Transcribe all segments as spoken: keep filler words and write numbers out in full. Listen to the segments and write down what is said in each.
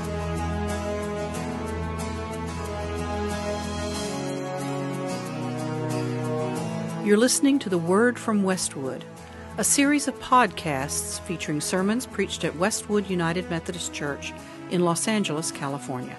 You're listening to The Word from Westwood, a series of podcasts featuring sermons preached at Westwood United Methodist Church in Los Angeles, California.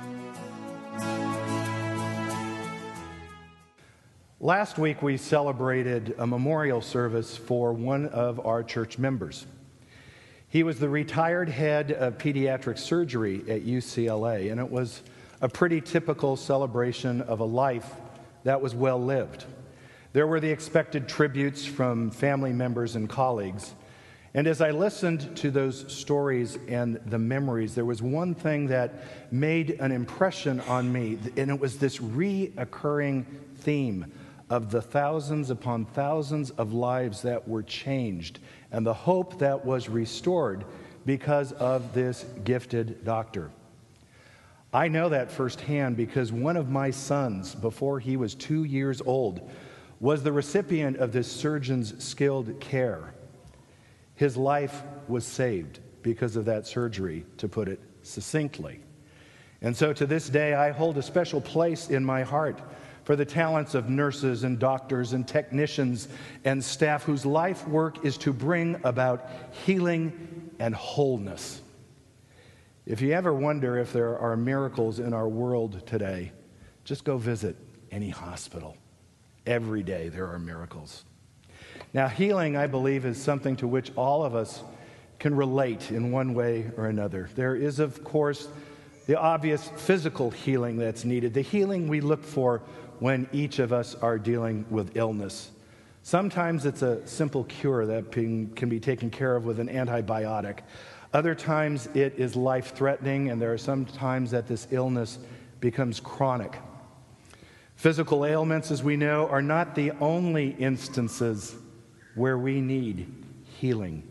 Last week we celebrated a memorial service for one of our church members. He was the retired head of pediatric surgery at U C L A, and it was a pretty typical celebration of a life that was well lived. There were the expected tributes from family members and colleagues. And as I listened to those stories and the memories, there was one thing that made an impression on me, and it was this reoccurring theme of the thousands upon thousands of lives that were changed and the hope that was restored because of this gifted doctor. I know that firsthand because one of my sons, before he was two years old, was the recipient of this surgeon's skilled care. His life was saved because of that surgery, to put it succinctly. And so to this day, I hold a special place in my heart for the talents of nurses and doctors and technicians and staff whose life work is to bring about healing and wholeness. If you ever wonder if there are miracles in our world today, just go visit any hospital. Every day there are miracles. Now, healing, I believe, is something to which all of us can relate in one way or another. There is, of course, the obvious physical healing that's needed, the healing we look for when each of us are dealing with illness. Sometimes it's a simple cure that can be taken care of with an antibiotic. Other times it is life-threatening, and there are some times that this illness becomes chronic. Physical ailments, as we know, are not the only instances where we need healing.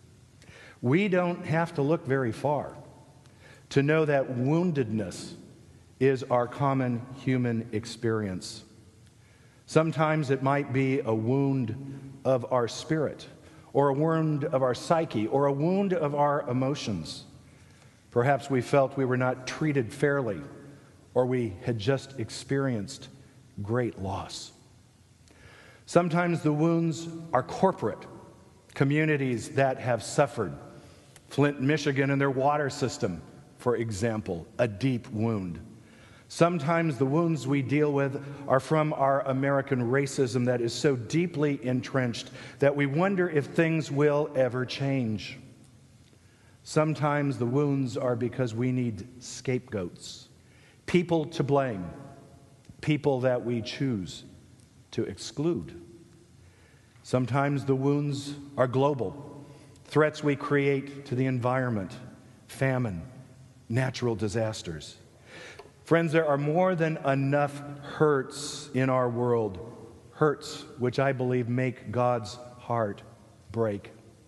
We don't have to look very far to know that woundedness is our common human experience. Sometimes it might be a wound of our spirit, or a wound of our psyche, or a wound of our emotions. Perhaps we felt we were not treated fairly, or we had just experienced great loss. Sometimes the wounds are corporate, communities that have suffered. Flint, Michigan, and their water system, for example, a deep wound. Sometimes the wounds we deal with are from our American racism that is so deeply entrenched that we wonder if things will ever change. Sometimes the wounds are because we need scapegoats, people to blame, people that we choose to exclude. Sometimes the wounds are global, threats we create to the environment, famine, natural disasters. Friends, there are more than enough hurts in our world, hurts which I believe make God's heart break.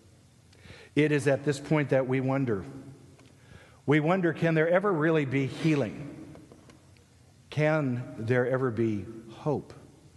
It is at this point that we wonder. We wonder, can there ever really be healing? Can there ever be hope?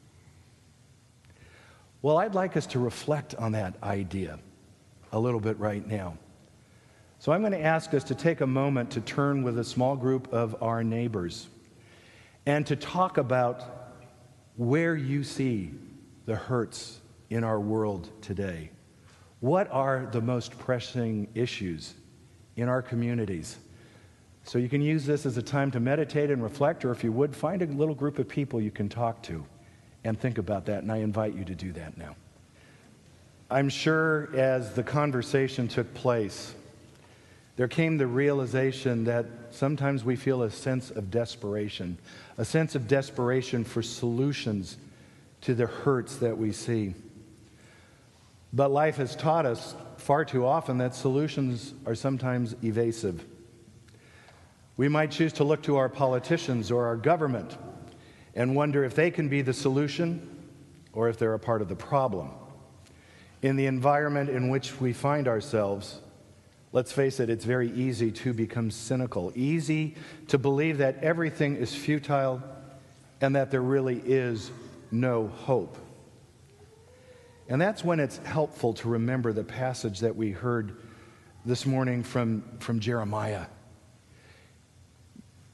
Well, I'd like us to reflect on that idea a little bit right now. So I'm going to ask us to take a moment to turn with a small group of our neighbors and to talk about where you see the hurts in our world today. What are the most pressing issues in our communities? So you can use this as a time to meditate and reflect, or if you would, find a little group of people you can talk to and think about that, and I invite you to do that now. I'm sure as the conversation took place, there came the realization that sometimes we feel a sense of desperation, a sense of desperation for solutions to the hurts that we see. But life has taught us far too often that solutions are sometimes evasive. We might choose to look to our politicians or our government and wonder if they can be the solution or if they're a part of the problem. In the environment in which we find ourselves, let's face it, it's very easy to become cynical, easy to believe that everything is futile and that there really is no hope. And that's when it's helpful to remember the passage that we heard this morning from, from Jeremiah.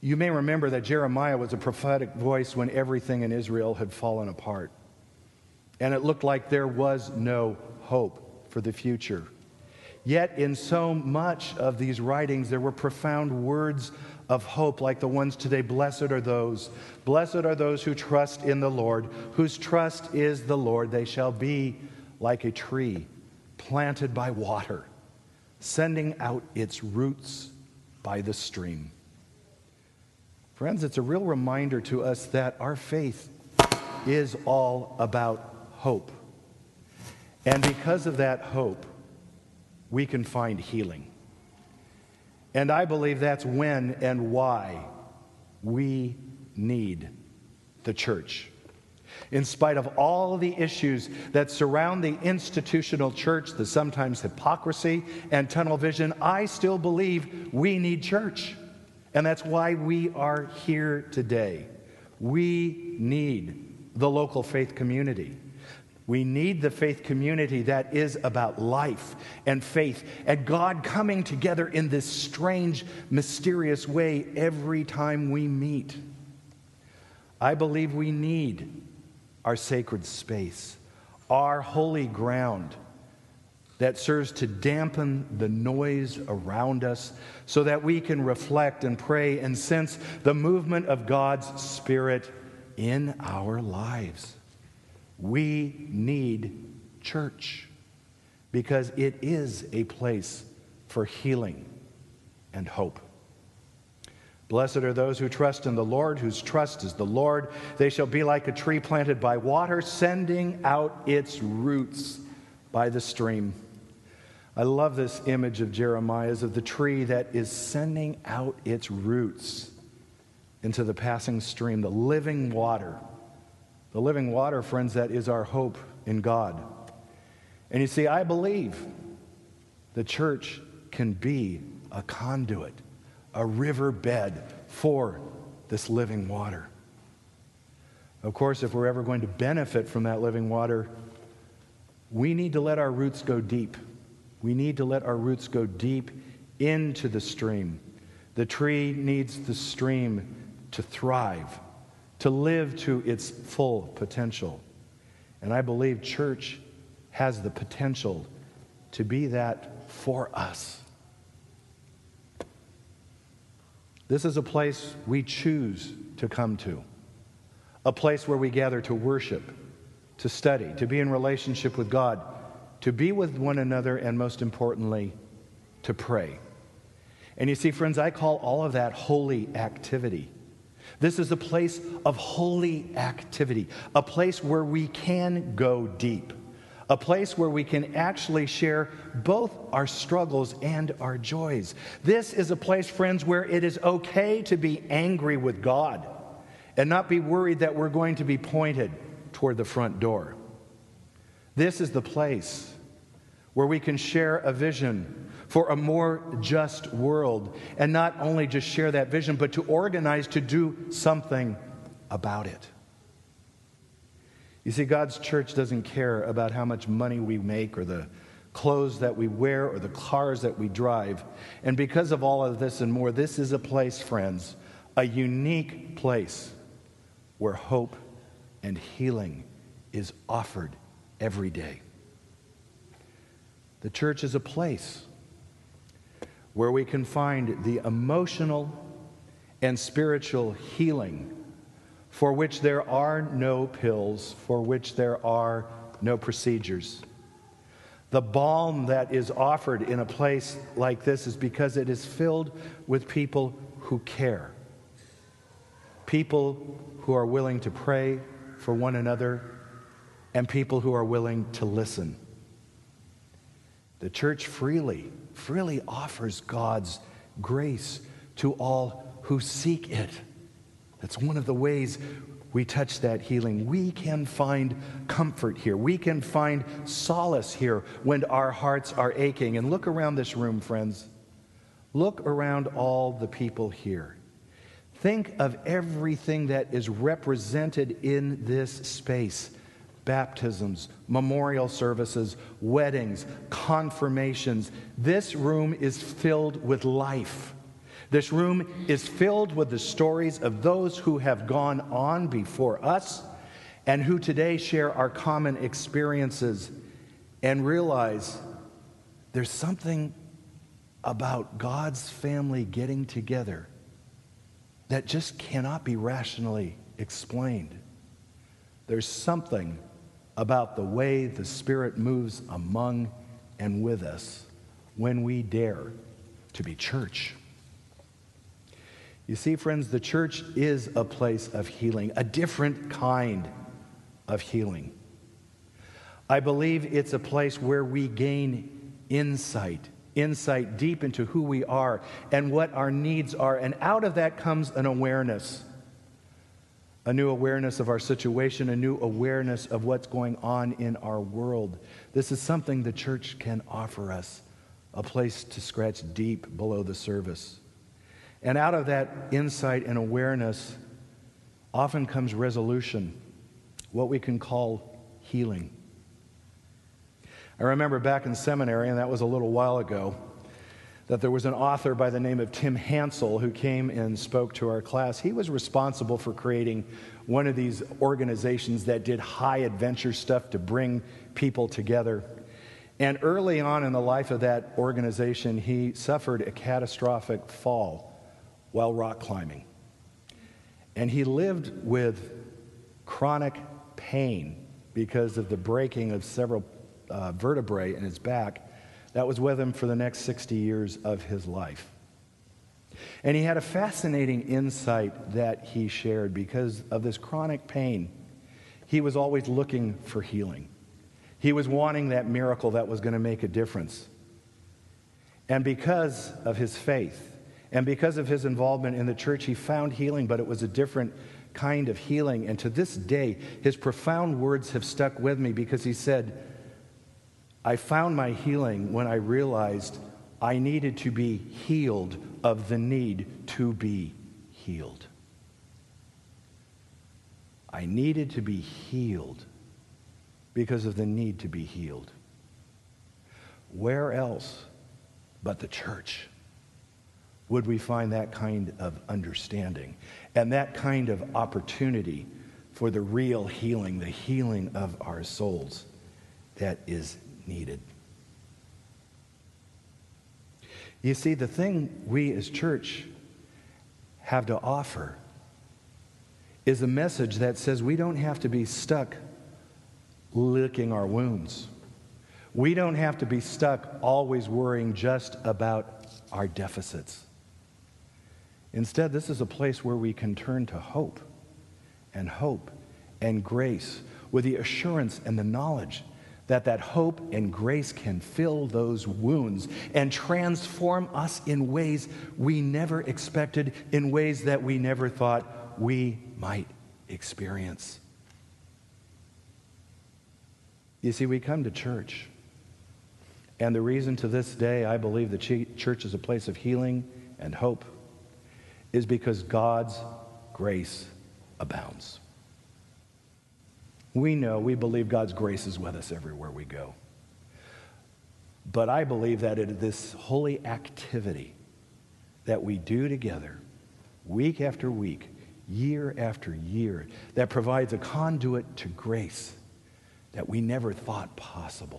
You may remember that Jeremiah was a prophetic voice when everything in Israel had fallen apart. And it looked like there was no hope for the future. Yet in so much of these writings, there were profound words of hope, like the ones today. Blessed are those, blessed are those who trust in the Lord, whose trust is the Lord. They shall be like a tree planted by water, sending out its roots by the stream. Friends, it's a real reminder to us that our faith is all about hope. And because of that hope, we can find healing. And I believe that's when and why we need the church. In spite of all the issues that surround the institutional church, the sometimes hypocrisy and tunnel vision, I still believe we need church. And that's why we are here today. We need the local faith community. We need the faith community that is about life and faith and God coming together in this strange, mysterious way every time we meet. I believe we need our sacred space, our holy ground that serves to dampen the noise around us so that we can reflect and pray and sense the movement of God's Spirit in our lives. We need church because it is a place for healing and hope. Blessed are those who trust in the Lord, whose trust is the Lord. They shall be like a tree planted by water, sending out its roots by the stream. I love this image of Jeremiah's of the tree that is sending out its roots into the passing stream, the living water. The living water, friends, that is our hope in God. And you see, I believe the church can be a conduit, a riverbed for this living water. Of course, if we're ever going to benefit from that living water, we need to let our roots go deep. We need to let our roots go deep into the stream. The tree needs the stream to thrive, to live to its full potential. And I believe church has the potential to be that for us. This is a place we choose to come to, a place where we gather to worship, to study, to be in relationship with God, to be with one another, and most importantly, to pray. And you see, friends, I call all of that holy activity. This is a place of holy activity, a place where we can go deep, a place where we can actually share both our struggles and our joys. This is a place, friends, where it is okay to be angry with God and not be worried that we're going to be pointed toward the front door. This is the place where we can share a vision for a more just world, and not only just share that vision, but to organize to do something about it. You see, God's church doesn't care about how much money we make or the clothes that we wear or the cars that we drive. And because of all of this and more, this is a place, friends, a unique place where hope and healing is offered every day. The church is a place where we can find the emotional and spiritual healing for which there are no pills, for which there are no procedures. The balm that is offered in a place like this is because it is filled with people who care, people who are willing to pray for one another, and people who are willing to listen. The church freely, freely offers God's grace to all who seek it. That's one of the ways we touch that healing. We can find comfort here. We can find solace here when our hearts are aching. And look around this room, friends. Look around all the people here. Think of everything that is represented in this space. Baptisms, memorial services, weddings, confirmations. This room is filled with life. This room is filled with the stories of those who have gone on before us and who today share our common experiences and realize there's something about God's family getting together that just cannot be rationally explained. There's something about the way the Spirit moves among and with us when we dare to be church. You see, friends, the church is a place of healing, a different kind of healing. I believe it's a place where we gain insight, insight deep into who we are and what our needs are. And out of that comes an awareness, a new awareness of our situation, a new awareness of what's going on in our world. This is something the church can offer us, a place to scratch deep below the surface. And out of that insight and awareness often comes resolution, what we can call healing. I remember back in seminary, and that was a little while ago, that there was an author by the name of Tim Hansel who came and spoke to our class. He was responsible for creating one of these organizations that did high adventure stuff to bring people together. And early on in the life of that organization, he suffered a catastrophic fall while rock climbing. And he lived with chronic pain because of the breaking of several uh, vertebrae in his back. That was with him for the next sixty years of his life. And he had a fascinating insight that he shared because of this chronic pain. He was always looking for healing. He was wanting that miracle that was going to make a difference. And because of his faith, and because of his involvement in the church, he found healing, but it was a different kind of healing. And to this day, his profound words have stuck with me because he said, I found my healing when I realized I needed to be healed of the need to be healed. I needed to be healed because of the need to be healed. Where else but the church would we find that kind of understanding and that kind of opportunity for the real healing, the healing of our souls that is needed? You see, the thing we as church have to offer is a message that says we don't have to be stuck licking our wounds. We don't have to be stuck always worrying just about our deficits. Instead, this is a place where we can turn to hope and hope and grace with the assurance and the knowledge that that hope and grace can fill those wounds and transform us in ways we never expected, in ways that we never thought we might experience. You see, we come to church, and the reason to this day I believe the church is a place of healing and hope is because God's grace abounds. We know, we believe God's grace is with us everywhere we go. But I believe that it is this holy activity that we do together, week after week, year after year, that provides a conduit to grace that we never thought possible.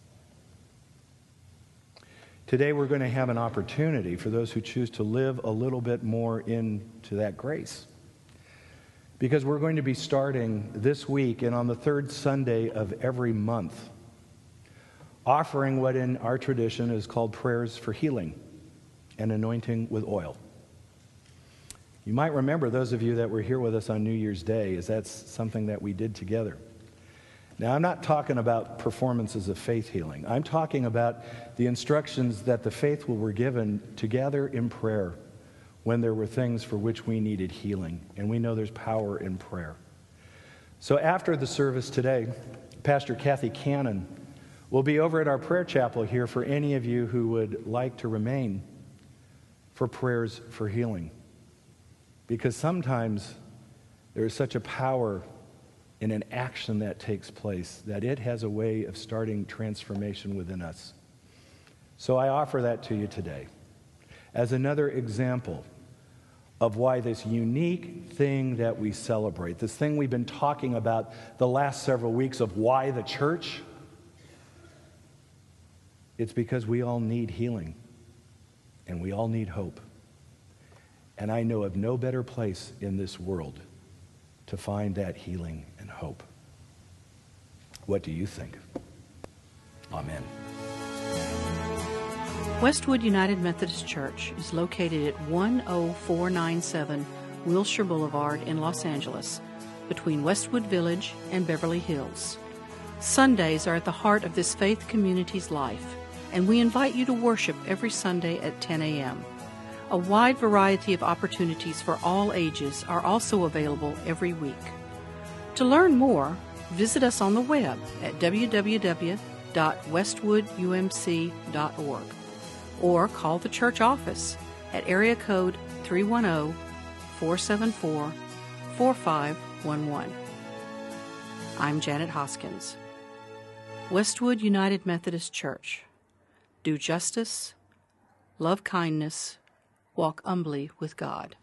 Today we're going to have an opportunity for those who choose to live a little bit more into that grace. Because we're going to be starting this week and on the third Sunday of every month, offering what in our tradition is called prayers for healing and anointing with oil. You might remember, those of you that were here with us on New Year's Day, is that's something that we did together. Now, I'm not talking about performances of faith healing. I'm talking about the instructions that the faithful were given to gather in prayer when there were things for which we needed healing. And we know there's power in prayer. So after the service today, Pastor Kathy Cannon will be over at our prayer chapel here for any of you who would like to remain for prayers for healing. Because sometimes there is such a power in an action that takes place that it has a way of starting transformation within us. So I offer that to you today. as another example of why this unique thing that we celebrate, this thing we've been talking about the last several weeks of why the church, it's because we all need healing and we all need hope. And I know of no better place in this world to find that healing and hope. What do you think? Amen. Westwood United Methodist Church is located at one oh four nine seven Wilshire Boulevard in Los Angeles, between Westwood Village and Beverly Hills. Sundays are at the heart of this faith community's life, and we invite you to worship every Sunday at ten a.m. A wide variety of opportunities for all ages are also available every week. To learn more, visit us on the web at w w w dot westwood u m c dot org or call the church office at area code three one zero, four seven four, four five one one. I'm Janet Hoskins. Westwood United Methodist Church. Do justice, love kindness, walk humbly with God.